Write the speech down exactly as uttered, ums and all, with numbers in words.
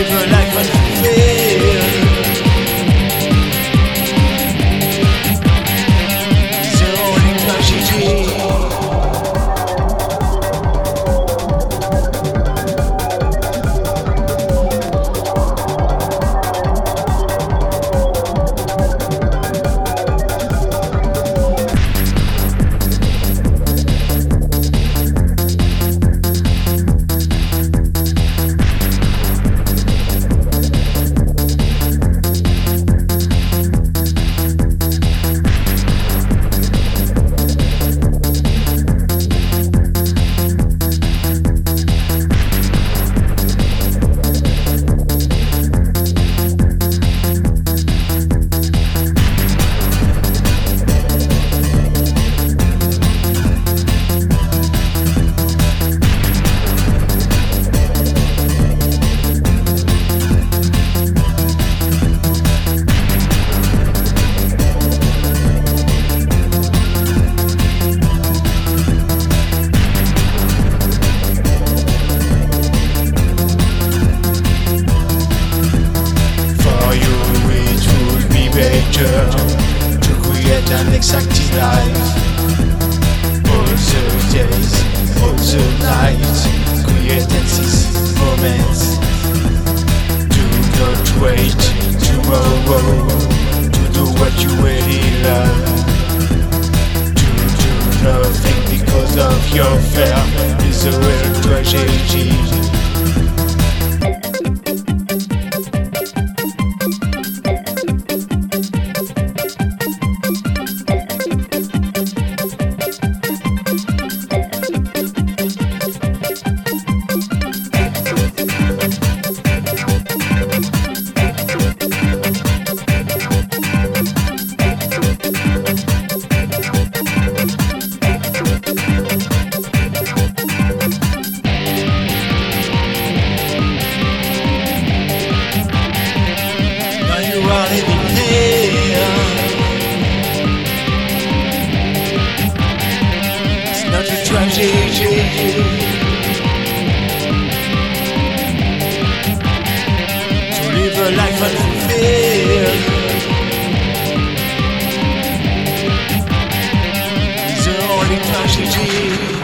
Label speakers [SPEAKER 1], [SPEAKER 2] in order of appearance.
[SPEAKER 1] live a life unfulfilled is the only tragedy. To create an exacting life. All the days, all the nights, created these moments. Do not wait tomorrow to do what you really love. To do nothing because of your fear is a real tragedy. It's not a tragedy. To live a life unfulfilled is the only tragedy.